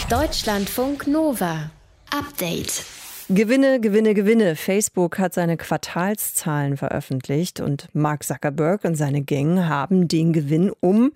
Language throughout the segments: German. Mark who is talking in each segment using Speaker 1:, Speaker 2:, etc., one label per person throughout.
Speaker 1: Deutschlandfunk Nova. Update.
Speaker 2: Gewinne, Gewinne, Gewinne. Facebook hat seine Quartalszahlen veröffentlicht und Mark Zuckerberg und seine Gang haben den Gewinn um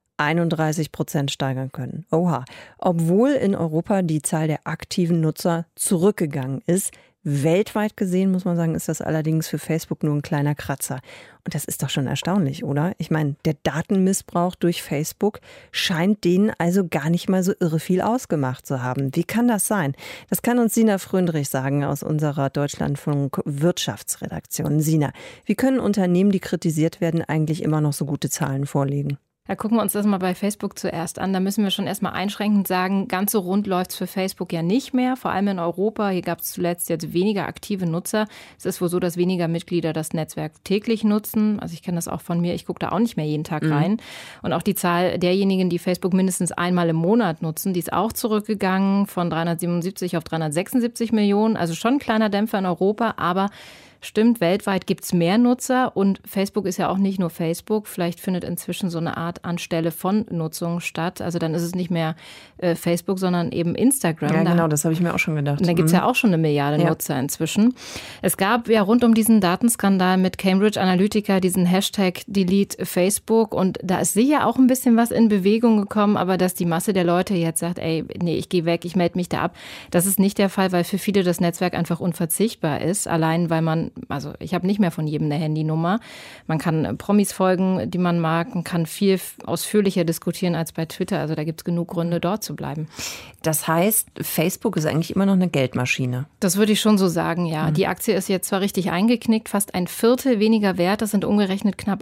Speaker 2: 31% steigern können. Oha. Obwohl in Europa die Zahl der aktiven Nutzer zurückgegangen ist. Weltweit gesehen, muss man sagen, ist das allerdings für Facebook nur ein kleiner Kratzer. Und das ist doch schon erstaunlich, oder? Ich meine, der Datenmissbrauch durch Facebook scheint denen also gar nicht mal so irre viel ausgemacht zu haben. Wie kann das sein? Das kann uns Sina Fröndrich sagen aus unserer Deutschlandfunk Wirtschaftsredaktion. Sina, wie können Unternehmen, die kritisiert werden, eigentlich immer noch so gute Zahlen vorlegen?
Speaker 3: Ja, gucken wir uns das mal bei Facebook zuerst an. Da müssen wir schon erstmal einschränkend sagen, ganz so rund läuft es für Facebook ja nicht mehr. Vor allem in Europa. Hier gab es zuletzt jetzt weniger aktive Nutzer. Es ist wohl so, dass weniger Mitglieder das Netzwerk täglich nutzen. Also ich kenne das auch von mir. Ich gucke da auch nicht mehr jeden Tag rein. Und auch die Zahl derjenigen, die Facebook mindestens einmal im Monat nutzen, die ist auch zurückgegangen von 377 auf 376 Millionen. Also schon ein kleiner Dämpfer in Europa, aber stimmt, weltweit gibt es mehr Nutzer und Facebook ist ja auch nicht nur Facebook. Vielleicht findet inzwischen so eine Art Anstelle von Nutzung statt. Also dann ist es nicht mehr Facebook, sondern eben Instagram.
Speaker 2: Ja, genau, das habe ich mir auch schon gedacht.
Speaker 3: Und da gibt es ja auch schon 1 Milliarde Nutzer inzwischen. Es gab ja rund um diesen Datenskandal mit Cambridge Analytica diesen Hashtag Delete Facebook und da ist sicher auch ein bisschen was in Bewegung gekommen, aber dass die Masse der Leute jetzt sagt, ey, nee, ich gehe weg, ich melde mich da ab, das ist nicht der Fall, weil für viele das Netzwerk einfach unverzichtbar ist. Allein, weil man also ich habe nicht mehr von jedem eine Handynummer. Man kann Promis folgen, die man mag. Man kann viel ausführlicher diskutieren als bei Twitter. Also da gibt es genug Gründe, dort zu bleiben.
Speaker 2: Das heißt, Facebook ist eigentlich immer noch eine Geldmaschine.
Speaker 3: Das würde ich schon so sagen, ja. Die Aktie ist jetzt zwar richtig eingeknickt, fast ein Viertel weniger wert. Das sind umgerechnet knapp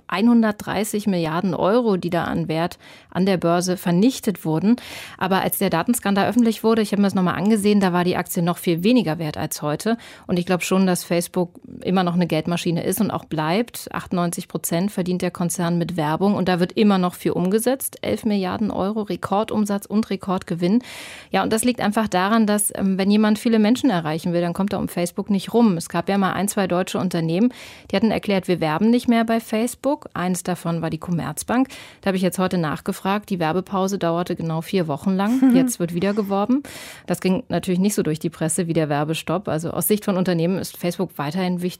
Speaker 3: 130 Milliarden Euro, die da an Wert an der Börse vernichtet wurden. Aber als der Datenskandal öffentlich wurde, ich habe mir das nochmal angesehen, da war die Aktie noch viel weniger wert als heute. Und ich glaube schon, dass Facebook immer noch eine Geldmaschine ist und auch bleibt. 98% verdient der Konzern mit Werbung und da wird immer noch viel umgesetzt. 11 Milliarden Euro, Rekordumsatz und Rekordgewinn. Ja, und das liegt einfach daran, dass wenn jemand viele Menschen erreichen will, dann kommt er um Facebook nicht rum. Es gab ja mal 1, 2 deutsche Unternehmen, die hatten erklärt, wir werben nicht mehr bei Facebook. Eines davon war die Commerzbank. Da habe ich jetzt heute nachgefragt. Die Werbepause dauerte genau 4 Wochen lang. Jetzt wird wieder geworben. Das ging natürlich nicht so durch die Presse wie der Werbestopp. Also aus Sicht von Unternehmen ist Facebook weiterhin wichtig.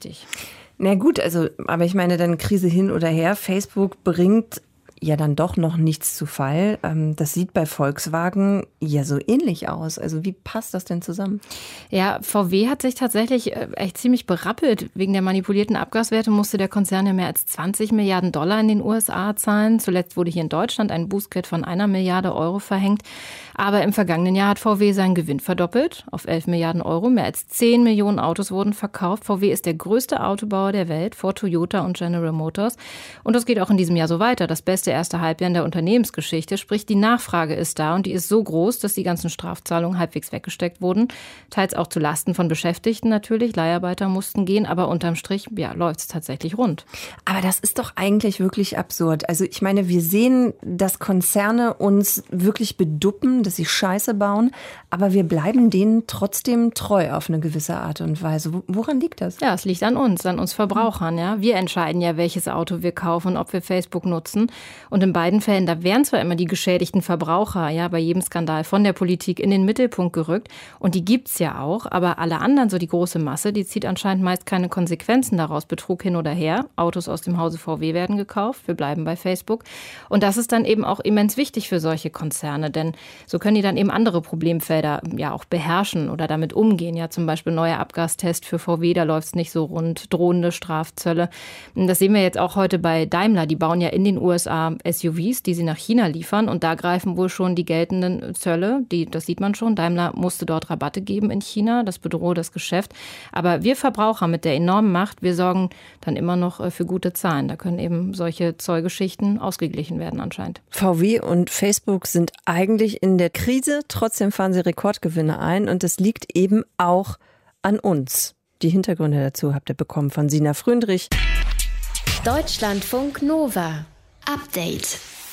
Speaker 2: Na gut, also, aber ich meine, dann Krise hin oder her. Facebook bringt ja dann doch noch nichts zu Fall. Das sieht bei Volkswagen ja so ähnlich aus. Also wie passt das denn zusammen?
Speaker 3: Ja, VW hat sich tatsächlich echt ziemlich berappelt. Wegen der manipulierten Abgaswerte musste der Konzern ja mehr als 20 Milliarden Dollar in den USA zahlen. Zuletzt wurde hier in Deutschland ein Bußgeld von 1 Milliarde Euro verhängt. Aber im vergangenen Jahr hat VW seinen Gewinn verdoppelt auf 11 Milliarden Euro. Mehr als 10 Millionen Autos wurden verkauft. VW ist der größte Autobauer der Welt vor Toyota und General Motors. Und das geht auch in diesem Jahr so weiter. Das beste erste Halbjahr in der Unternehmensgeschichte. Sprich, die Nachfrage ist da und die ist so groß, dass die ganzen Strafzahlungen halbwegs weggesteckt wurden. Teils auch zu Lasten von Beschäftigten natürlich. Leiharbeiter mussten gehen, aber unterm Strich läuft es tatsächlich rund.
Speaker 2: Aber das ist doch eigentlich wirklich absurd. Also ich meine, wir sehen, dass Konzerne uns wirklich beduppen, dass sie Scheiße bauen, aber wir bleiben denen trotzdem treu auf eine gewisse Art und Weise. Woran liegt das?
Speaker 3: Ja, es liegt an uns Verbrauchern. Ja. Wir entscheiden ja, welches Auto wir kaufen und ob wir Facebook nutzen. Und in beiden Fällen, da wären zwar immer die geschädigten Verbraucher, ja, bei jedem Skandal von der Politik in den Mittelpunkt gerückt. Und die gibt's ja auch. Aber alle anderen, so die große Masse, die zieht anscheinend meist keine Konsequenzen daraus. Betrug hin oder her. Autos aus dem Hause VW werden gekauft. Wir bleiben bei Facebook. Und das ist dann eben auch immens wichtig für solche Konzerne. Denn so können die dann eben andere Problemfelder ja auch beherrschen oder damit umgehen. Ja, zum Beispiel neuer Abgastest für VW, da läuft es nicht so rund. Drohende Strafzölle. Das sehen wir jetzt auch heute bei Daimler. Die bauen ja in den USA SUVs, die sie nach China liefern. Und da greifen wohl schon die geltenden Zölle. Das sieht man schon. Daimler musste dort Rabatte geben in China. Das bedroht das Geschäft. Aber wir Verbraucher mit der enormen Macht, wir sorgen dann immer noch für gute Zahlen. Da können eben solche Zollgeschichten ausgeglichen werden anscheinend.
Speaker 2: VW und Facebook sind eigentlich in der Krise. Trotzdem fahren sie Rekordgewinne ein. Und das liegt eben auch an uns. Die Hintergründe dazu habt ihr bekommen von Sina Fröndrich.
Speaker 1: Deutschlandfunk Nova. Update.